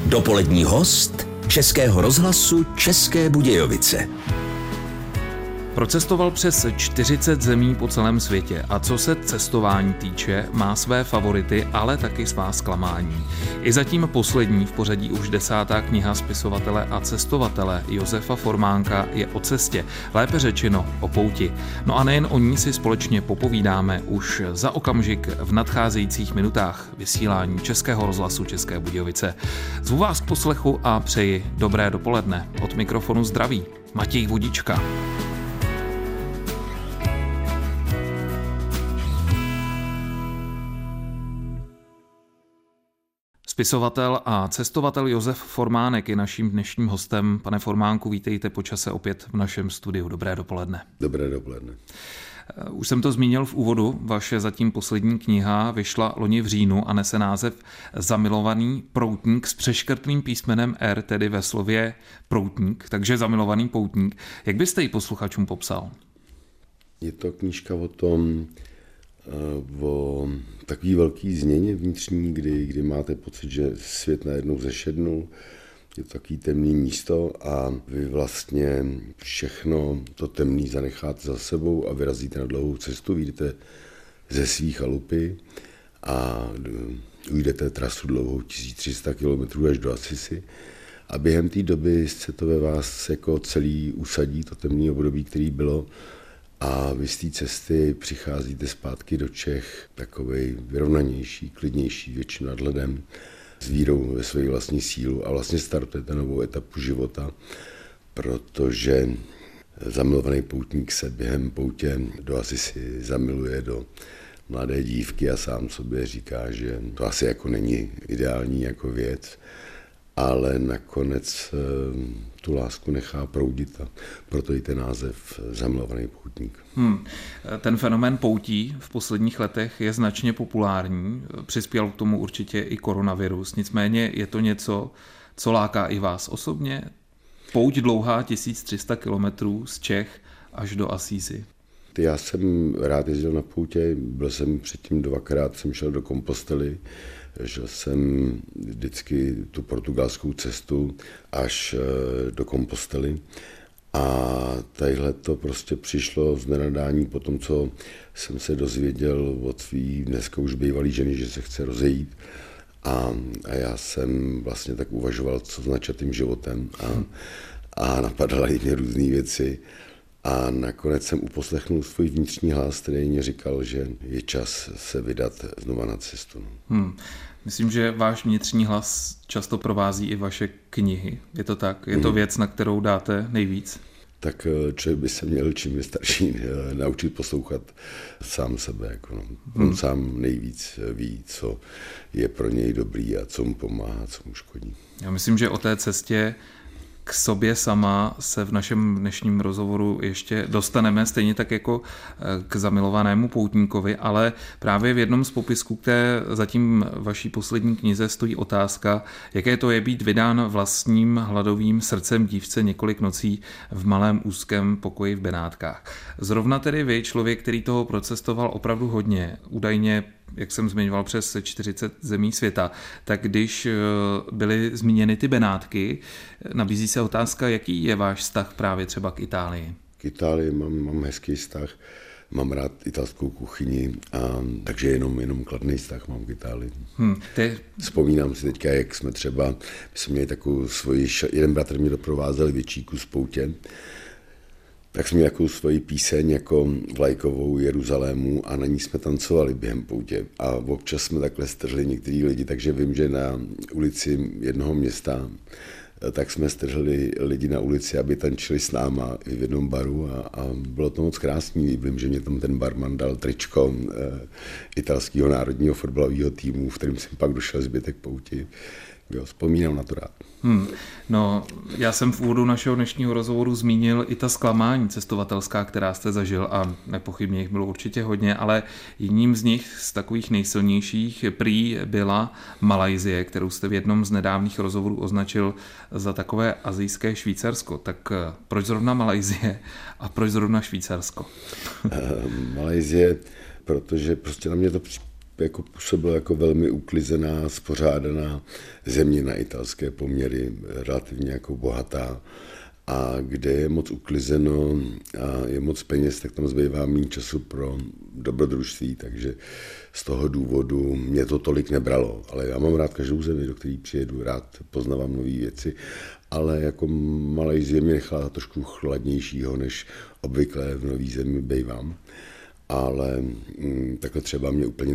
Dopolední host Českého rozhlasu České Budějovice. Procestoval přes 40 zemí po celém světě a co se cestování týče, má své favority, ale taky svá zklamání. I zatím poslední v pořadí už 10. kniha spisovatele a cestovatele Josefa Formánka je o cestě, lépe řečeno o pouti. No a nejen o ní si společně popovídáme už za okamžik v nadcházejících minutách vysílání Českého rozhlasu České Budějovice. Zvu vás k poslechu a přeji dobré dopoledne. Od mikrofonu zdraví Matěj Vodička. Spisovatel a cestovatel Josef Formánek je naším dnešním hostem. Pane Formánku, vítejte po čase opět v našem studiu. Dobré dopoledne. Dobré dopoledne. Už jsem to zmínil v úvodu. Vaše zatím poslední kniha vyšla loni v říjnu a nese název Zamilovaný proutník s přeškrtlým písmenem R, tedy ve slově proutník, takže zamilovaný poutník. Jak byste ji posluchačům popsal? Je to knížka o takový velký změně vnitřní, kdy máte pocit, že svět najednou zešednul. Je to takový temný místo a vy vlastně všechno to temný zanecháte za sebou a vyrazíte na dlouhou cestu, vyjdete ze svých chalupy a ujdete trasu dlouhou 1300 km až do Asisi. A během té doby se to ve vás jako celý usadí, to temné období, který bylo. A vy z té cesty přicházíte zpátky do Čech takovej vyrovnanější, klidnější, větším nadhledem, s vírou ve svoji vlastní sílu a vlastně startujete novou etapu života, protože zamilovaný poutník se během poutě do Asisi zamiluje do mladé dívky a sám sobě říká, že to asi jako není ideální jako věc, ale nakonec tu lásku nechá proudit a proto i ten název Zamilovaný poutník. Ten fenomén poutí v posledních letech je značně populární, přispěl k tomu určitě i koronavirus, nicméně je to něco, co láká i vás osobně. Pouť dlouhá 1300 kilometrů z Čech až do Asízy. Já jsem rád jezdil na poutě, byl jsem předtím 2krát, jsem šel do Kompostely, šel jsem vždycky tu portugalskou cestu až do Kompostely a tadyhle to prostě přišlo z nenadání po tom, co jsem se dozvěděl od svý dneska už bývalý ženy, že se chce rozejít a já jsem vlastně tak uvažoval, co značat tím životem a napadaly mě různé věci. A nakonec jsem uposlechnul svůj vnitřní hlas, který mě říkal, že je čas se vydat znova na cestu. Myslím, že váš vnitřní hlas často provází i vaše knihy. Je to tak? Je to věc, na kterou dáte nejvíc? Tak člověk by se měl, čím je starší, naučit poslouchat sám sebe. On sám nejvíc ví, co je pro něj dobrý a co mu pomáhá, co mu škodí. Já myslím, že o té cestě k sobě sama se v našem dnešním rozhovoru ještě dostaneme, stejně tak jako k zamilovanému poutníkovi, ale právě v jednom z popisků k té zatím vaší poslední knize stojí otázka, jaké to je být vydán vlastním hladovým srdcem dívce několik nocí v malém úzkém pokoji v Benátkách. Zrovna tedy vy, člověk, který toho procestoval opravdu hodně, údajně, jak jsem zmiňoval, přes 40 zemí světa, tak když byly zmíněny ty Benátky, nabízí se otázka, jaký je váš vztah právě třeba k Itálii? K Itálii mám hezký vztah, mám rád italskou kuchyni, takže jenom kladný vztah mám k Itálii. Vzpomínám si teďka, jak jsme třeba, my jsme měli takovou svoji, jeden bratr mě doprovázel větší kus poutě, tak jsme měli takovou svoji píseň jako vlajkovou Jeruzalému a na ní jsme tancovali během poutě. A občas jsme takhle strhli některý lidi, takže vím, že na ulici jednoho města tak jsme strhli lidi na ulici, aby tančili s náma i v jednom baru a bylo to moc krásný. Vím, že mě tam ten barman dal tričko italského národního fotbalového týmu, v kterém jsem pak došel zbytek pouti. Jo, vzpomínám na to rád. No, já jsem v úvodu našeho dnešního rozhovoru zmínil i ta zklamání cestovatelská, která jste zažil a nepochybně jich bylo určitě hodně, ale jedním z nich, z takových nejsilnějších, prý byla Malajsie, kterou jste v jednom z nedávných rozhovorů označil za takové asijské Švýcarsko. Tak proč zrovna Malajsie a proč zrovna Švýcarsko? Malajsie, protože prostě na mě to jako působilo jako velmi uklizená, spořádaná země na italské poměry, relativně jako bohatá. A kde je moc uklizeno a je moc peněz, tak tam zbývá méně času pro dobrodružství, takže z toho důvodu mě to tolik nebralo. Ale já mám rád každou zemi, do které přijedu, rád poznávám nové věci, ale jako Malajsie mě nechala trošku chladnějšího, než obvykle v nový zemi bývám. Ale takhle třeba mě úplně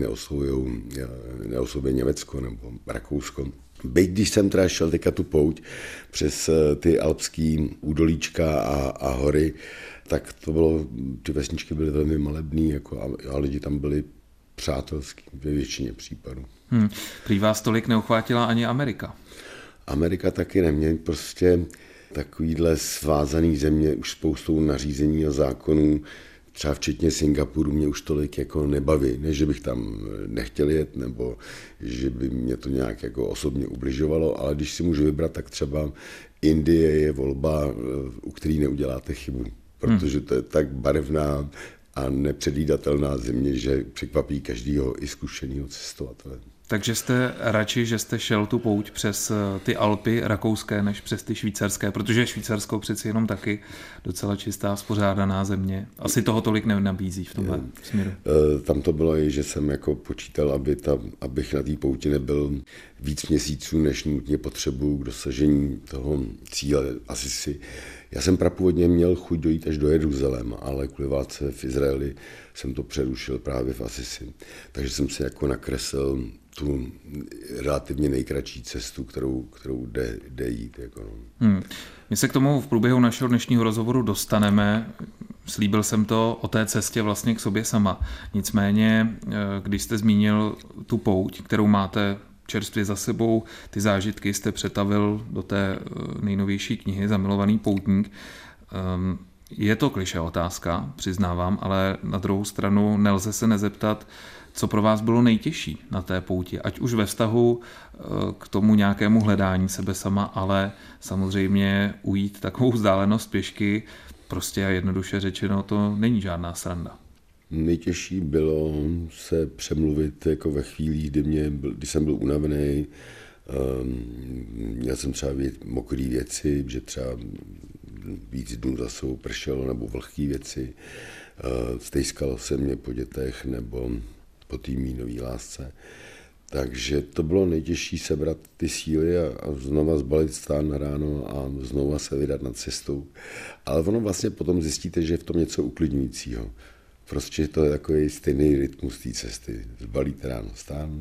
neoslovuje Německo nebo Rakousko. Byť když jsem teda šel teďka tu pouť přes ty alpský údolíčka a hory, tak to bylo, ty vesničky byly velmi malebný jako, a lidi tam byli přátelský ve většině případů. Prý vás tolik neuchvátila ani Amerika. Amerika taky ne, mě prostě takovýhle svázaný země už spoustou nařízení a zákonů, třeba včetně Singapuru, mě už tolik jako nebaví. Ne, že bych tam nechtěl jet, nebo že by mě to nějak jako osobně ubližovalo, ale když si můžu vybrat, tak třeba Indie je volba, u který neuděláte chybu, protože to je tak barevná a nepředvídatelná země, že překvapí každýho i zkušenýho cestovatele. Takže jste radši, že jste šel tu pouť přes ty Alpy rakouské, než přes ty švýcarské, protože Švýcarsko přeci jenom taky docela čistá, spořádaná země. Asi toho tolik nenabízí v tomhle směru. Tam to bylo i, že jsem jako počítal, abych na té pouti nebyl víc měsíců, než nutně potřebuji k dosažení toho cíle. Já jsem prapůvodně měl chuť dojít až do Jeruzaléma, ale kvůli válce v Izraeli jsem to přerušil právě v Asisi. Takže jsem si jako nakreslil tu relativně nejkratší cestu, kterou jde jít. Jako no. My se k tomu v průběhu našeho dnešního rozhovoru dostaneme. Slíbil jsem to o té cestě vlastně k sobě sama. Nicméně, když jste zmínil tu pouť, kterou máte čerstvě za sebou, ty zážitky jste přetavil do té nejnovější knihy Zamilovaný poutník. Je to klišé otázka, přiznávám, ale na druhou stranu nelze se nezeptat, co pro vás bylo nejtěžší na té pouti, ať už ve vztahu k tomu nějakému hledání sebe sama, ale samozřejmě ujít takovou vzdálenost pěšky, prostě a jednoduše řečeno, to není žádná sranda. Nejtěžší bylo se přemluvit jako ve chvíli, kdy jsem byl unavený, měl jsem třeba mokré věci, že třeba víc dnů za sebou pršelo, nebo vlhké věci, stejskalo se mě po dětech nebo po té mý nový lásce. Takže to bylo nejtěžší sebrat ty síly a znova zbalit stán ráno a znova se vydat na cestu. Ale ono vlastně potom zjistíte, že je v tom něco uklidňujícího. Prostě to je takový stejný rytmus té cesty. Zbalíte ráno stán,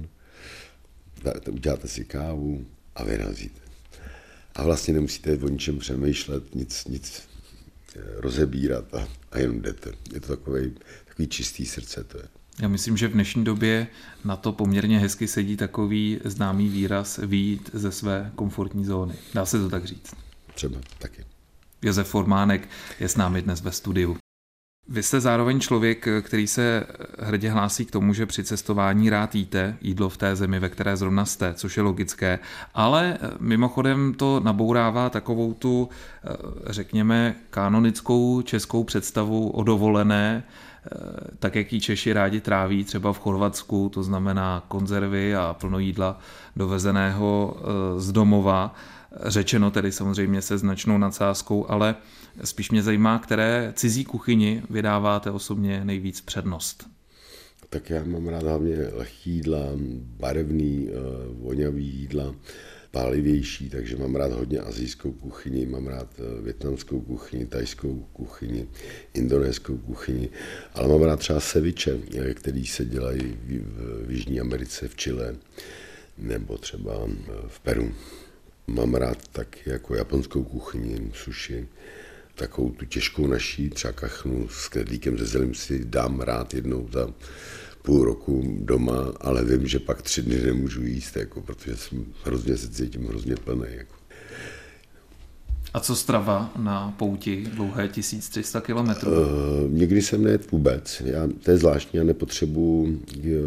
uděláte si kávu a vyrazíte. A vlastně nemusíte o ničem přemýšlet, nic rozebírat a jenom jdete. Je to takový čistý srdce. To je. Já myslím, že v dnešní době na to poměrně hezky sedí takový známý výraz vyjít ze své komfortní zóny. Dá se to tak říct? Třeba taky. Josef Formánek je s námi dnes ve studiu. Vy jste zároveň člověk, který se hrdě hlásí k tomu, že při cestování rád jíte jídlo v té zemi, ve které zrovna jste, což je logické, ale mimochodem to nabourává takovou tu, řekněme, kanonickou českou představu o dovolené, tak jak ji Češi rádi tráví třeba v Chorvatsku, to znamená konzervy a plno jídla dovezeného z domova, řečeno tedy samozřejmě se značnou nadsázkou, ale spíš mě zajímá, které cizí kuchyni vydáváte osobně nejvíc přednost. Tak já mám rád hlavně lehký jídla, barevný, vonavý jídla, pálivější, takže mám rád hodně asijskou kuchyni, mám rád vietnamskou kuchyni, thajskou kuchyni, indonéskou kuchyni, ale mám rád třeba ceviche, který se dělají v Jižní Americe, v Chile nebo třeba v Peru. Mám rád taky jako japonskou kuchyni, sushi, takovou tu těžkou naší, třeba kachnu s knedlíkem ze zelím si dám rád jednou za půl roku doma, ale vím, že pak 3 dny nemůžu jíst, jako, protože se cítím hrozně plný. Jako. A co strava na pouti dlouhé 1300 kilometrů? Někdy jsem nejet vůbec. To je zvláštní, já nepotřebuji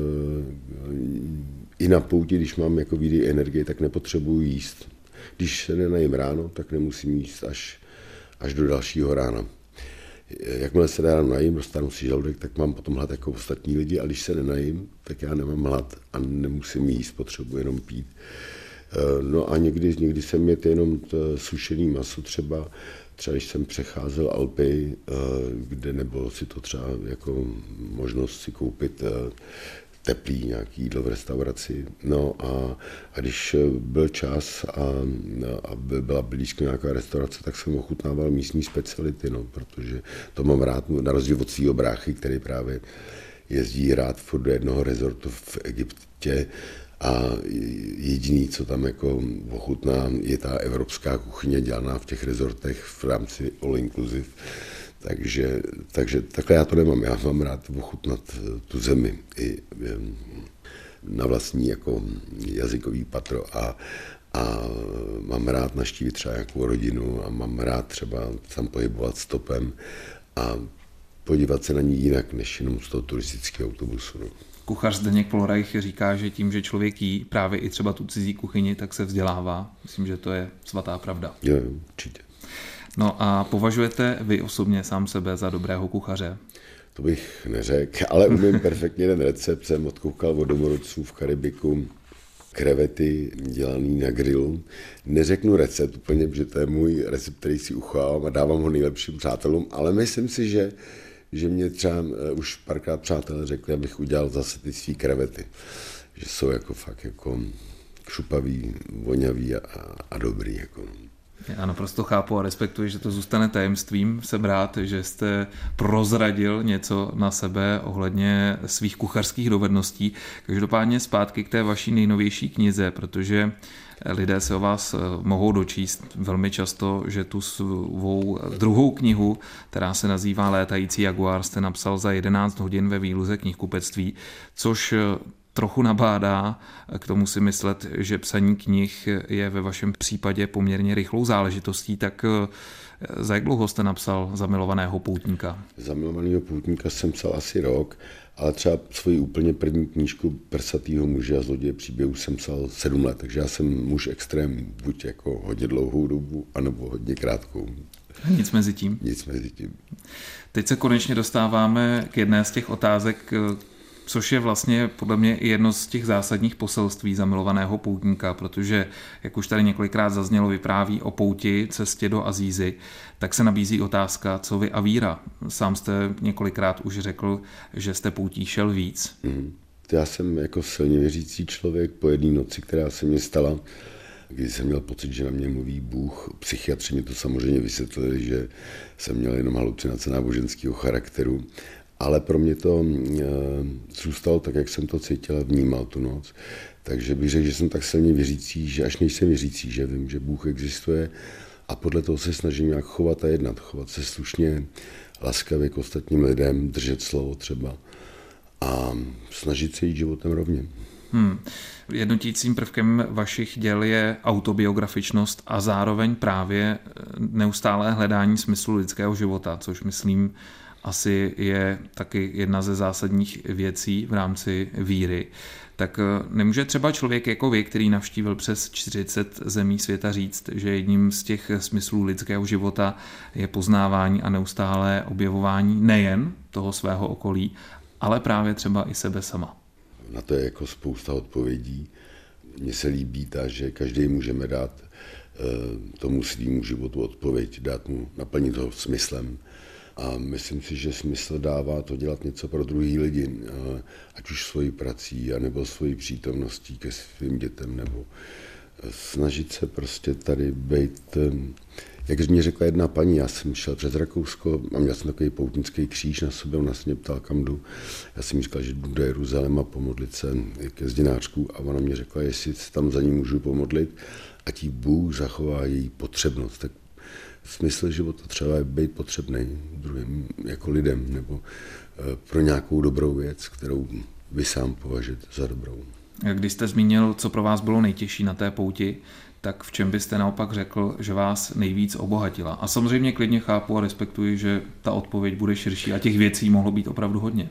i na pouti, když mám jako výdej energie, tak nepotřebuji jíst. Když se nenajím ráno, tak nemusím jíst až do dalšího rána. jakmile se ráno najím, dostanu si žaludek, tak mám potom hlad jako ostatní lidi, a když se nenajím, tak já nemám hlad a nemusím jíst, potřebuji jenom pít. No a někdy jsem jet jenom sušený maso třeba když jsem přecházel Alpy, kde nebylo si to třeba jako možnost si koupit teplý nějaký jídlo v restauraci. No a když byl čas a byla blízko nějaká restaurace, tak jsem ochutnával místní speciality, no, protože to mám rád, na rozdíl od svýho bráchy, který právě jezdí rád furt do jednoho rezortu v Egyptě, a jediný, co tam jako ochutná, je ta evropská kuchyně dělaná v těch rezortech v rámci all inclusive. Takže takhle já to nemám. Já mám rád ochutnat tu zemi i na vlastní jako jazykový patro a mám rád navštívit třeba nějakou rodinu a mám rád třeba tam pohybovat stopem a podívat se na ní jinak, než jenom z toho turistického autobusu. No. Kuchař Zdeněk Polreich říká, že tím, že člověk jí právě i třeba tu cizí kuchyni, tak se vzdělává. Myslím, že to je svatá pravda. Jo, určitě. No a považujete vy osobně sám sebe za dobrého kuchaře? To bych neřekl, ale umím perfektně ten recept. Jsem odkoukal od domorodců v Karibiku krevety dělaný na grilu. Neřeknu recept úplně, protože to je můj recept, který si uchovávám a dávám ho nejlepším přátelům, ale myslím si, že mě třeba už párkrát přátelé řekli, abych udělal zase ty svý krevety. Že jsou jako fakt jako šupavý, vonavý a dobrý. Jako. Já naprosto chápu a respektuji, že to zůstane tajemstvím. Jsem rád, že jste prozradil něco na sebe ohledně svých kuchařských dovedností. Každopádně zpátky k té vaší nejnovější knize, protože lidé se o vás mohou dočíst velmi často, že tu svou druhou knihu, která se nazývá Létající jaguár, jste napsal za 11 hodin ve výluze knihkupectví, což trochu nabádá k tomu si myslet, že psaní knih je ve vašem případě poměrně rychlou záležitostí, tak za jak dlouho jste napsal Zamilovaného poutníka? Zamilovaného poutníka jsem psal asi rok, ale třeba svoji úplně první knížku Prsatýho muže a zloděje příběhu jsem psal 7 let, takže já jsem muž extrémů, buď jako hodně dlouhou dobu, anebo hodně krátkou. Nic mezi tím? Nic mezi tím. Teď se konečně dostáváme k jedné z těch otázek, což je vlastně podle mě i jedno z těch zásadních poselství Zamilovaného poutníka, protože, jak už tady několikrát zaznělo, vypráví o pouti, cestě do Azízy, tak se nabízí otázka, co vy a víra. Sám jste několikrát už řekl, že jste poutí šel víc. Já jsem jako silně věřící člověk po jedné noci, která se mě stala, kdy jsem měl pocit, že na mě mluví Bůh. Psychiatři mi to samozřejmě vysvětlili, že jsem měl jenom halucinace náboženského charakteru, ale pro mě to zůstalo tak, jak jsem to cítil a vnímal tu noc. Takže bych řekl, že jsem tak silně věřící, že až nejsem věřící, že vím, že Bůh existuje a podle toho se snažím nějak chovat a jednat. Chovat se slušně, laskavě k ostatním lidem, držet slovo třeba a snažit se jít životem rovně. Jednotícím prvkem vašich děl je autobiografičnost a zároveň právě neustálé hledání smyslu lidského života, což myslím asi je taky jedna ze zásadních věcí v rámci víry. Tak nemůže třeba člověk jako vy, který navštívil přes 40 zemí světa, říct, že jedním z těch smyslů lidského života je poznávání a neustálé objevování nejen toho svého okolí, ale právě třeba i sebe sama? Na to je jako spousta odpovědí. Mně se líbí ta, že každý můžeme dát tomu svýmu životu odpověď, naplnit ho smyslem. A myslím si, že smysl dává to dělat něco pro druhý lidi, ať už svojí prací, anebo svojí přítomností ke svým dětem, nebo snažit se prostě tady být. Jak mě řekla jedna paní, já jsem šel přes Rakousko a měl jsem takový poutnický kříž na sobě, ona se mě ptala, kam jdu. Já jsem jí říkal, že jdu do Jeruzaléma pomodlit se ke zdinářku a ona mě řekla, jestli se tam za ní můžu pomodlit a ti Bůh zachová její potřebnost. Tak smysl života třeba je být potřebný druhým jako lidem nebo pro nějakou dobrou věc, kterou vy sám považujete za dobrou. Když jste zmínil, co pro vás bylo nejtěžší na té pouti, tak v čem byste naopak řekl, že vás nejvíc obohatila? A samozřejmě klidně chápu a respektuji, že ta odpověď bude širší a těch věcí mohlo být opravdu hodně.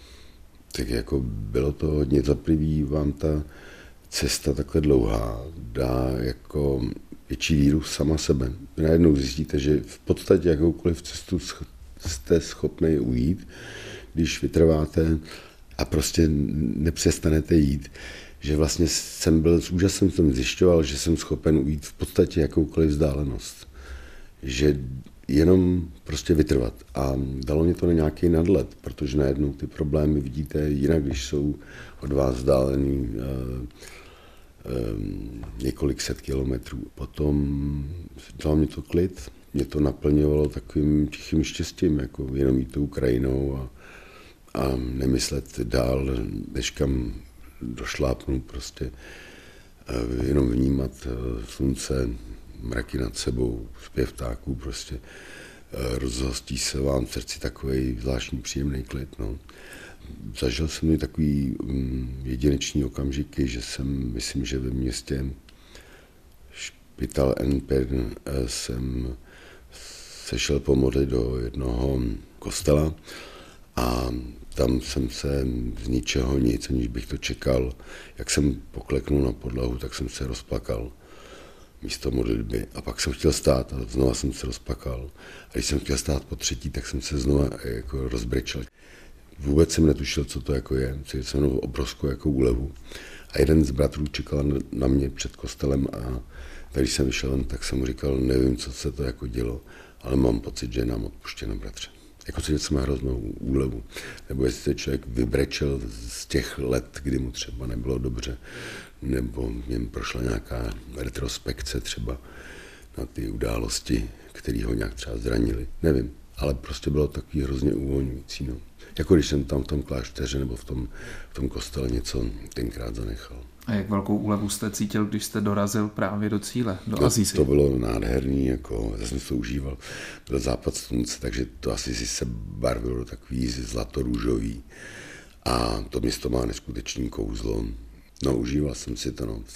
Tak jako bylo to hodně. Za prvý vám ta cesta takhle dlouhá dá jako větší víru sama sebe. Vy najednou zjistíte, že v podstatě jakoukoliv cestu jste schopný ujít, když vytrváte a prostě nepřestanete jít. Že vlastně jsem byl s úžasem, jsem zjišťoval, že jsem schopen ujít v podstatě jakoukoliv vzdálenost. Že jenom prostě vytrvat. A dalo mě to na nějaký nadhled, protože najednou ty problémy vidíte jinak, když jsou od vás vzdálený několik set kilometrů. Potom dalo mě to klid, mě to naplňovalo takovým tichým štěstím, jako jenom jít tou krajinou a nemyslet dál, než kam došlápnu, prostě jenom vnímat slunce, mraky nad sebou, zpěv ptáků, prostě rozhostí se vám v srdci takový zvláštní příjemný klid. No. Zažil jsem mi takový jedinečný okamžiky, že jsem, myslím, že ve městě Špital Enpern jsem se šel pomodlit do jednoho kostela a tam jsem se z ničeho nic, aniž bych to čekal. Jak jsem pokleknul na podlahu, tak jsem se rozplakal místo modlitby. A pak jsem chtěl stát a znova jsem se rozplakal. A když jsem chtěl stát po třetí, tak jsem se znova jako rozbrečel. Vůbec jsem netušil, co to jako je. Cítil jsem obrovskou jako úlevu. A jeden z bratrů čekal na mě před kostelem a když jsem vyšel ven, tak jsem mu říkal, nevím, co se to jako dělo, ale mám pocit, že je nám odpuštěno, bratře. Jako cítil jsem hroznou úlevu. Nebo jestli se člověk vybrečel z těch let, kdy mu třeba nebylo dobře, nebo jim prošla nějaká retrospekce třeba na ty události, které ho nějak třeba zranili. Nevím, ale prostě bylo takový hrozně uvolňující. No. Jako když jsem tam v tom klášteře nebo v tom kostele něco tenkrát zanechal. A jak velkou úlevu jste cítil, když jste dorazil právě do cíle, do Asísi? To bylo nádherný, jako, já jsem to užíval. Byl západ slunce, takže to Asísi se barvilo do takový zlatorůžový. A to město má neskutečný kouzlo. No, užíval jsem si to, no.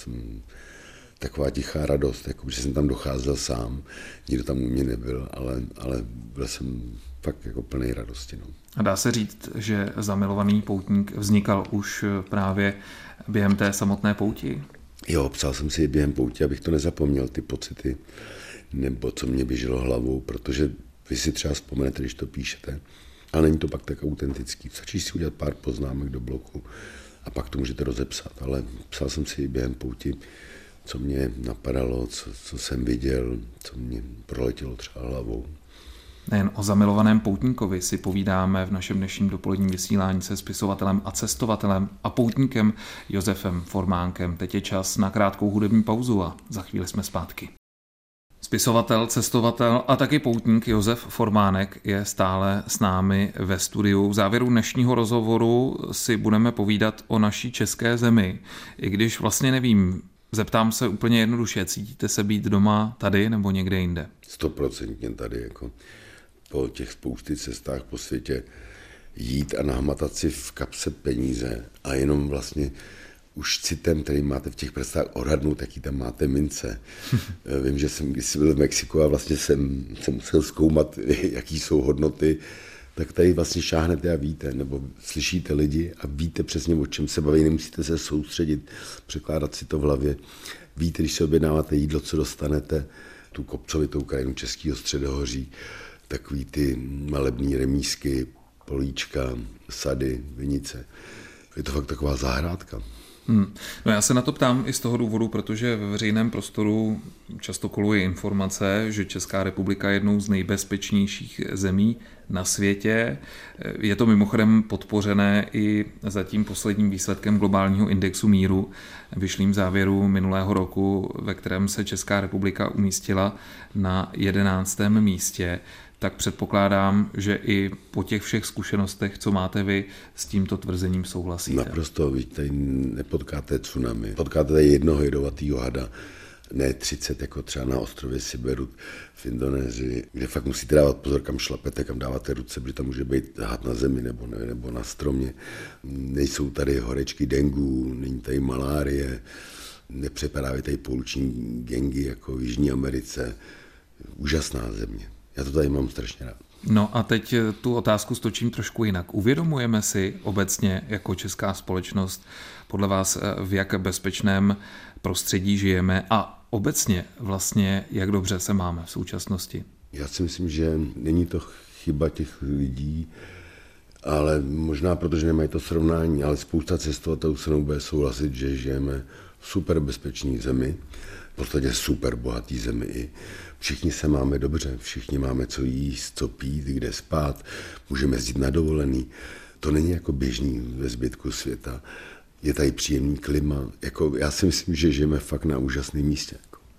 Taková tichá radost, jako že jsem tam docházel sám, nikdo tam u mě nebyl, ale byl jsem fakt jako plný radosti. No. A dá se říct, že zamilovaný poutník vznikal už právě během té samotné pouti? Jo, psal jsem si během pouti, abych to nezapomněl, ty pocity, nebo co mě běželo hlavou, protože vy si třeba vzpomenete, když to píšete, ale není to pak tak autentický. Stačí si udělat pár poznámek do bloku a pak to můžete rozepsat, ale psal jsem si během pouti, co mě napadalo, co jsem viděl, co mě proletělo třeba hlavou. Nejen o zamilovaném poutníkovi si povídáme v našem dnešním dopoledním vysílání se spisovatelem a cestovatelem a poutníkem Josefem Formánkem. Teď je čas na krátkou hudební pauzu a za chvíli jsme zpátky. Spisovatel, cestovatel a taky poutník Josef Formánek je stále s námi ve studiu. V závěru dnešního rozhovoru si budeme povídat o naší české zemi, i když vlastně nevím, zeptám se úplně jednoduše, cítíte se být doma tady nebo někde jinde? 100% tady, jako po těch spousty cestách po světě jít a nahmatat si v kapse peníze a jenom vlastně už citem, který máte v těch prstách odhadnout, jaký tam máte mince. Vím, že jsem když byl v Mexiku a vlastně jsem musel zkoumat, jaký jsou hodnoty, tak tady vlastně šáhnete a víte, nebo slyšíte lidi a víte přesně, o čem se baví, nemusíte se soustředit, překládat si to v hlavě. Víte, když se objednáváte jídlo, co dostanete, tu kopcovitou krajinu Českého středohoří, takový ty malební remísky, políčka, sady, vinice. Je to fakt taková zahrádka. No já se na to ptám i z toho důvodu, protože ve veřejném prostoru často koluje informace, že Česká republika je jednou z nejbezpečnějších zemí na světě. Je to mimochodem podpořené i zatím posledním výsledkem globálního indexu míru, vyšlým závěru minulého roku, ve kterém se Česká republika umístila na 11. místě. Tak předpokládám, že i po těch všech zkušenostech, co máte vy, s tímto tvrzením souhlasíte. Naprosto, vy tady nepotkáte tsunami. Potkáte tady jednoho jedovatýho hada, ne 30, jako třeba na ostrově Siberut v Indonésii, kde fakt musíte dávat pozor, kam šlapete, kam dáváte ruce, protože tam může být had na zemi nebo na stromě. Nejsou tady horečky dengu, není tady malárie, nepřepadají tady pouliční gangy jako v Jižní Americe. Úžasná země. Já to tady mám strašně rád. No a teď tu otázku stočím trošku jinak. Uvědomujeme si obecně jako česká společnost podle vás, v jak bezpečném prostředí žijeme a obecně vlastně, jak dobře se máme v současnosti? Já si myslím, že není to chyba těch lidí, ale možná protože nemají to srovnání, ale spousta cestovatelů se mnou bude souhlasit, že žijeme v super bezpečné zemi, v podstatě super bohatý zemi i. Všichni se máme dobře, všichni máme co jíst, co pít, kde spát, můžeme jezdit na dovolený. To není jako běžný ve zbytku světa. Je tady příjemný klima. Já si myslím, že žijeme fakt na úžasném místě.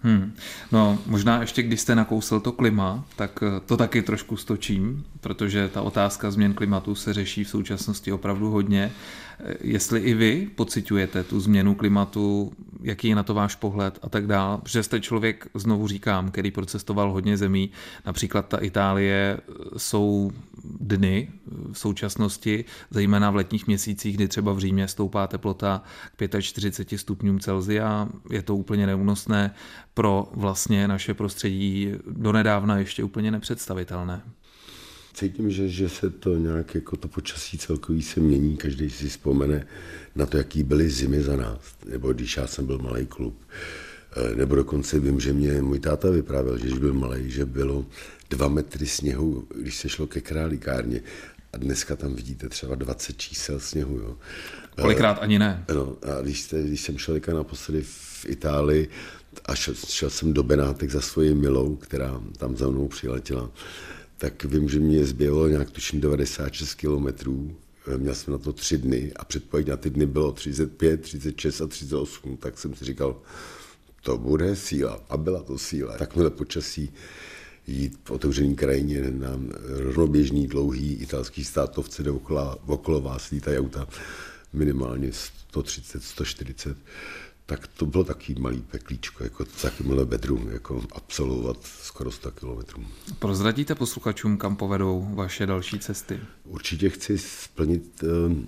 No, možná ještě když jste nakousl to klima, tak to taky trošku stočím, protože ta otázka změn klimatu se řeší v současnosti opravdu hodně. Jestli i vy pociťujete tu změnu klimatu, jaký je na to váš pohled a tak dál, protože jste člověk, znovu říkám, který procestoval hodně zemí, například ta Itálie, jsou dny v současnosti, zejména v letních měsících, kdy třeba v Římě stoupá teplota k 45 stupňům Celsia, je to úplně neúnosné, pro vlastně naše prostředí donedávna ještě úplně nepředstavitelné. Cítím, že se to nějak, jako to počasí celkový se mění, každý si vzpomene na to, jaký byly zimy za nás, nebo když já jsem byl malý kluk, nebo dokonce vím, že mě můj táta vyprávěl, že když byl malý, že bylo 2 metry sněhu, když se šlo ke Králíkárně, a dneska tam vidíte třeba 20 čísel sněhu. Jo. Kolikrát ani ne. No, a když jsem šel naposledy v Itálii a šel jsem do Benátek za svoji milou, která tam za mnou přiletěla, tak vím, že mě zbělo nějak tuším 96 kilometrů. Měl jsem na to 3 dny a předpověď na ty dny bylo 35, 36 a 38, tak jsem si říkal, to bude síla. A byla to síla. Takhle počasí jít v otevřené krajině na rovnoběžný, dlouhý italský státovce, kde okolo vás lítají auta minimálně 130, 140, tak to bylo takový malý peklíčko, jako takovýmhle bedroom, jako absolvovat skoro 100 kilometrů. Prozradíte posluchačům, kam povedou vaše další cesty? Určitě chci splnit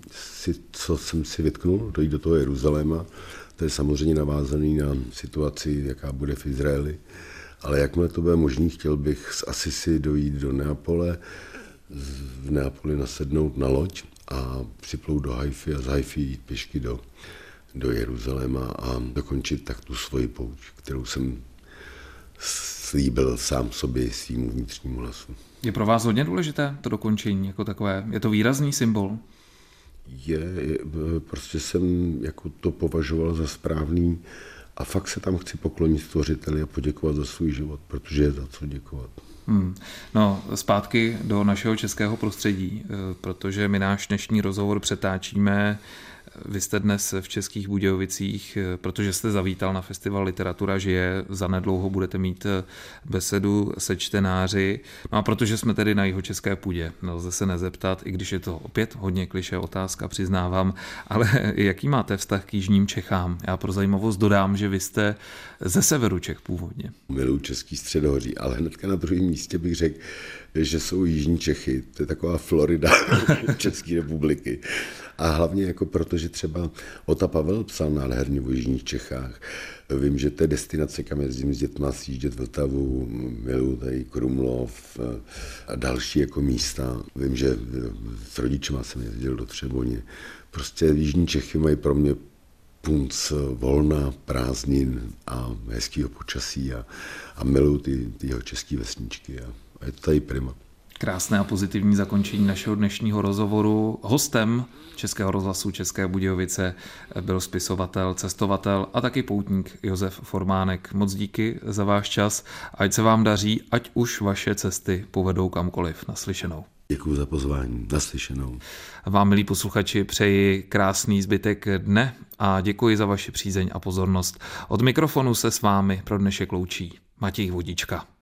co jsem si vytknul, dojít do toho Jeruzaléma. To je samozřejmě navázaný na situaci, jaká bude v Izraeli. Ale jakmile to bude možný, chtěl bych z Asisi dojít do Neapole, v Neapoli nasednout na loď a připlout do Haify a z Haify jít pěšky do Jeruzaléma a dokončit tak tu svoji pouť, kterou jsem slíbil sám sobě, svýmu vnitřnímu hlasu. Je pro vás hodně důležité to dokončení jako takové? Je to výrazný symbol? Prostě jsem jako to považoval za správný a fakt se tam chci poklonit Stvořiteli a poděkovat za svůj život, protože je za co děkovat. No, zpátky do našeho českého prostředí, protože my náš dnešní rozhovor přetáčíme. Vy jste dnes v Českých Budějovicích, protože jste zavítal na festival Literatura žije, zanedlouho budete mít besedu se čtenáři. No a protože jsme tedy na jihočeské půdě, nelze se nezeptat, i když je to opět hodně klišé otázka, přiznávám, ale jaký máte vztah k jižním Čechám? Já pro zajímavost dodám, že vy jste ze severu Čech původně. Miluji Český středohoří, ale hnedka na druhém místě bych řekl, že jsou jižní Čechy, to je taková Florida České republiky. A hlavně jako protože třeba Ota Pavel psal nádherně o jižních Čechách. Vím, že to je destinace, kam jezdím s dětma, sjíždět Vltavu, miluji tady Krumlov a další jako místa. Vím, že s rodičema jsem jezdil do Třeboně. Prostě jižní Čechy mají pro mě punc volna, prázdnin a hezkýho počasí a miluji ty jeho české vesničky a je to tady prima. Krásné a pozitivní zakončení našeho dnešního rozhovoru. Hostem Českého rozhlasu České Budějovice byl spisovatel, cestovatel a taky poutník Josef Formánek. Moc díky za váš čas, ať se vám daří, ať už vaše cesty povedou kamkoliv. Naslyšenou. Děkuji za pozvání. Naslyšenou. Vám, milí posluchači, přeji krásný zbytek dne a děkuji za vaši přízeň a pozornost. Od mikrofonu se s vámi pro dnešek loučí Matěj Vodička.